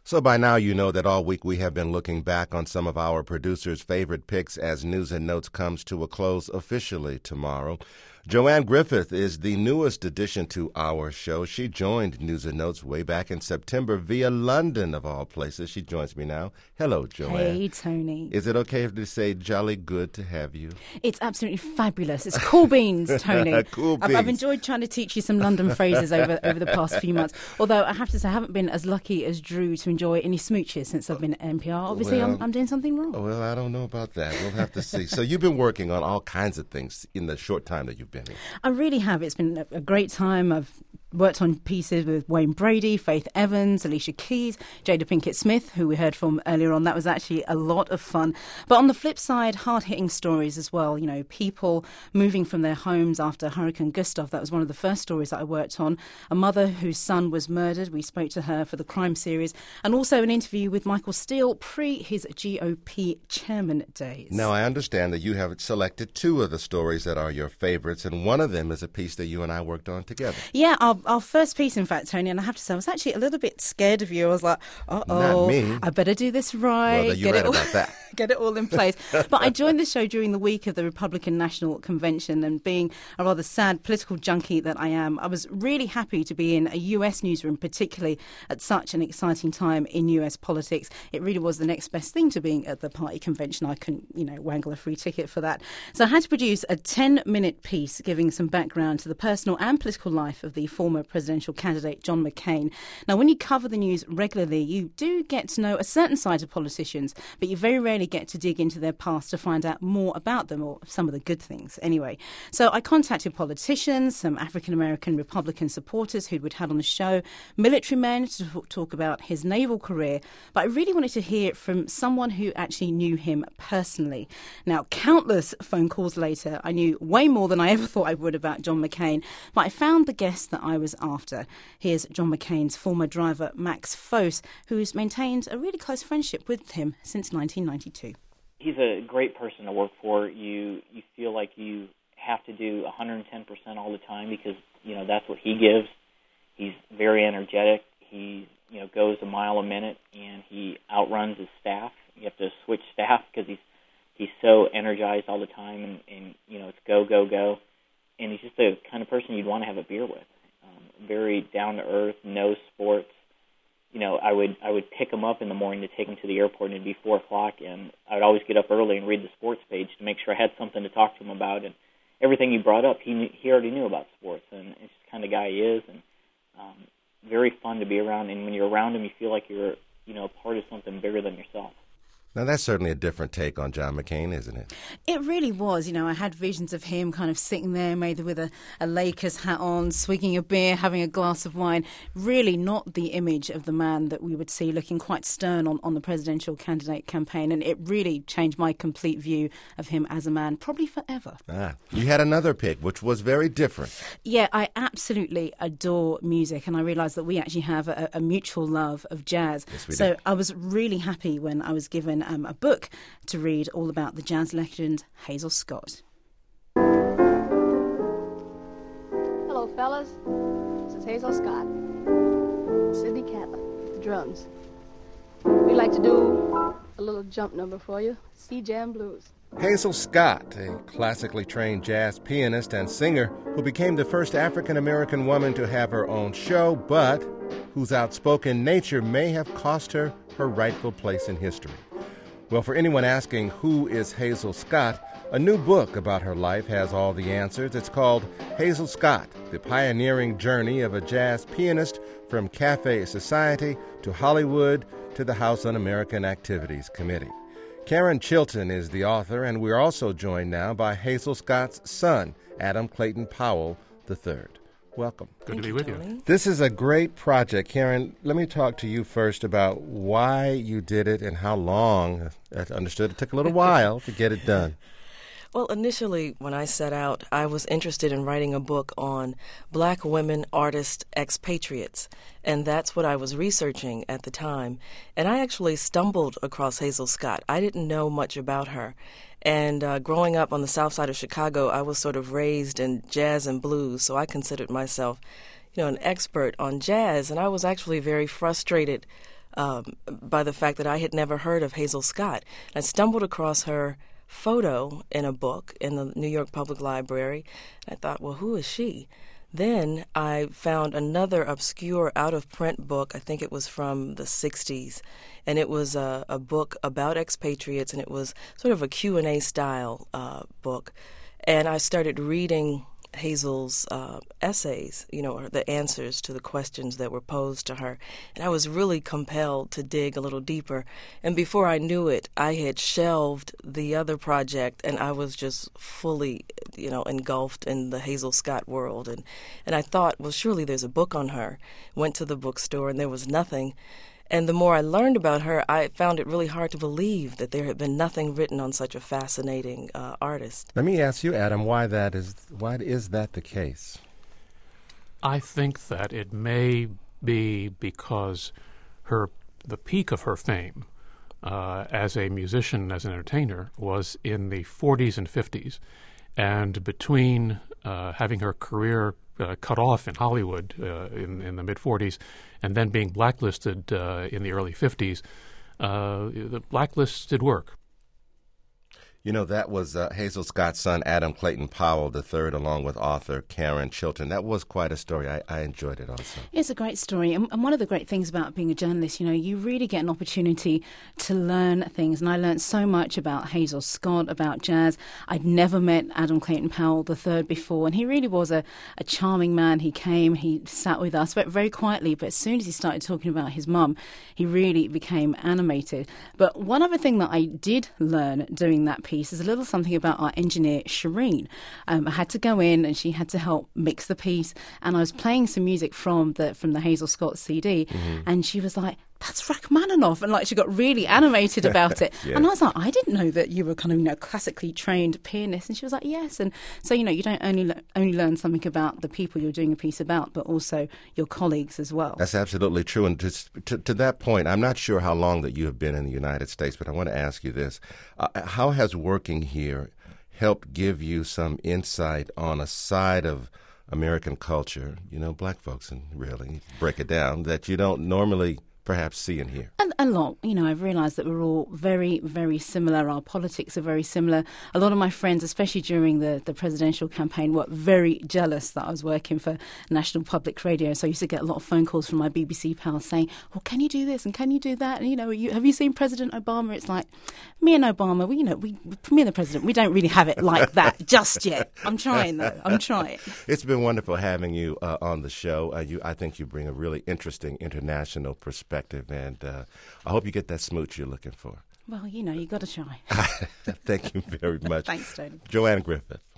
So by now you know that all week we have been looking back on some of our producers' favorite picks as News and Notes comes to a close officially tomorrow. Joanne Griffith is the newest addition to our show. She joined News and Notes way back in September via London, of all places. She joins me now. Hello, Joanne. Hey, Tony. Is it okay to say jolly good to have you? It's absolutely fabulous. It's cool beans, Tony. Cool beans. I've enjoyed trying to teach you some London phrases over the past few months. Although I have to say I haven't been as lucky as Drew to enjoy any smooches since I've been at NPR. Obviously, I'm doing something wrong. Well, I don't know about that. We'll have to see. So you've been working on all kinds of things in the short time that you've been here. I really have. It's been a great time. I've worked on pieces with Wayne Brady, Faith Evans, Alicia Keys, Jada Pinkett Smith, who we heard from earlier on. That was actually a lot of fun. But on the flip side, hard-hitting stories as well. You know, people moving from their homes after Hurricane Gustav. That was one of the first stories that I worked on. A mother whose son was murdered. We spoke to her for the crime series. And also an interview with Michael Steele pre his GOP chairman days. Now, I understand that you have selected two of the stories that are your favorites, and one of them is a piece that you and I worked on together. Yeah, our first piece, in fact, Tony, and I have to say, I was actually a little bit scared of you. I was like, Not me. I better do this right. Well, you're right about that. Get it all in place. But I joined the show during the week of the Republican National Convention, and being a rather sad political junkie that I am, I was really happy to be in a US newsroom, particularly at such an exciting time in US politics. It really was the next best thing to being at the party convention. I couldn't, wangle a free ticket for that. So I had to produce a 10-minute piece giving some background to the personal and political life of the former presidential candidate John McCain. Now, when you cover the news regularly, you do get to know a certain side of politicians, but you very rarely get to dig into their past to find out more about them, or some of the good things anyway. So I contacted politicians, some African-American Republican supporters who we'd had on the show, military men to talk about his naval career, but I really wanted to hear from someone who actually knew him personally. Now, countless phone calls later, I knew way more than I ever thought I would about John McCain, but I found the guest that I was after. Here's John McCain's former driver, Max Foes, who's maintained a really close friendship with him since 1992. He's a great person to work for. You feel like you have to do 110% all the time because, that's what he gives. He's very energetic. He, goes a mile a minute, and he outruns his staff. You have to switch staff because he's so energized all the time, and it's go, go, go. And he's just the kind of person you'd want to have a beer with. Very down-to-earth, no sports. I would pick him up in the morning to take him to the airport, and it'd be 4 o'clock, and I would always get up early and read the sports page to make sure I had something to talk to him about. And everything you brought up, he already knew about sports, and it's just the kind of guy he is, and very fun to be around. And when you're around him, you feel like you're part of something bigger than yourself. Now, that's certainly a different take on John McCain, isn't it? It really was. I had visions of him kind of sitting there, maybe with a Lakers hat on, swigging a beer, having a glass of wine. Really not the image of the man that we would see looking quite stern on the presidential candidate campaign. And it really changed my complete view of him as a man, probably forever. You had another pick, which was very different. Yeah, I absolutely adore music. And I realised that we actually have a mutual love of jazz. Yes, we so do. I was really happy when I was given a book to read all about the jazz legend Hazel Scott. Hello, fellas. This is Hazel Scott. Sidney Catler, the drums. We'd like to do a little jump number for you, Sea Jam Blues. Hazel Scott, a classically trained jazz pianist and singer who became the first African-American woman to have her own show, but whose outspoken nature may have cost her her rightful place in history. Well, for anyone asking who is Hazel Scott, a new book about her life has all the answers. It's called Hazel Scott, The Pioneering Journey of a Jazz Pianist from Cafe Society to Hollywood to the House Un-American Activities Committee. Karen Chilton is the author, and we're also joined now by Hazel Scott's son, Adam Clayton Powell III. Welcome. Good to be with you. This is a great project. Karen, let me talk to you first about why you did it and how long. I understood it took a little while to get it done. Well, initially, when I set out, I was interested in writing a book on black women artist expatriates, and that's what I was researching at the time. And I actually stumbled across Hazel Scott. I didn't know much about her. And growing up on the south side of Chicago, I was sort of raised in jazz and blues, so I considered myself, an expert on jazz. And I was actually very frustrated by the fact that I had never heard of Hazel Scott. I stumbled across her photo in a book in the New York Public Library. I thought, well, who is she? Then I found another obscure out-of-print book. I think it was from the 60s, and it was a book about expatriates, and it was sort of a Q&A style book. And I started reading Hazel's essays, or the answers to the questions that were posed to her. And I was really compelled to dig a little deeper. And before I knew it, I had shelved the other project, and I was just fully, engulfed in the Hazel Scott world. And I thought, well, surely there's a book on her. Went to the bookstore, and there was nothing. And the more I learned about her, I found it really hard to believe that there had been nothing written on such a fascinating artist. Let me ask you, Adam, why is that the case? I think that it may be because the peak of her fame as a musician, as an entertainer, was in the 40s and 50s. And between having her career cut off in Hollywood in the mid-40s and then being blacklisted in the early 50s, the blacklist did work. That was Hazel Scott's son, Adam Clayton Powell III, along with author Karen Chilton. That was quite a story. I enjoyed it also. It's a great story. And one of the great things about being a journalist, you really get an opportunity to learn things. And I learned so much about Hazel Scott, about jazz. I'd never met Adam Clayton Powell III before. And he really was a charming man. He came, he sat with us very quietly. But as soon as he started talking about his mum, he really became animated. But one other thing that I did learn doing that piece is a little something about our engineer, Shireen. I had to go in and she had to help mix the piece. And I was playing some music from the Hazel Scott CD. Mm-hmm. And she was like, that's Rachmaninoff. And she got really animated about it. Yes. And I was like, I didn't know that you were kind of, classically trained pianist. And she was like, yes. And so, you don't only learn something about the people you're doing a piece about, but also your colleagues as well. That's absolutely true. And to that point, I'm not sure how long that you have been in the United States, but I want to ask you this. How has working here helped give you some insight on a side of American culture, black folks, and really break it down, that you don't normally perhaps see and hear? A lot. I've realised that we're all very, very similar. Our politics are very similar. A lot of my friends, especially during the presidential campaign, were very jealous that I was working for National Public Radio. So I used to get a lot of phone calls from my BBC pals saying, well, can you do this and can you do that? And, have you seen President Obama? It's like, me and Obama, me and the president, we don't really have it like that just yet. I'm trying, though. I'm trying. It's been wonderful having you on the show. I think you bring a really interesting international perspective, and I hope you get that smooch you're looking for. Well, you got to try. Thank you very much. Thanks, Tony. Joanne Griffith.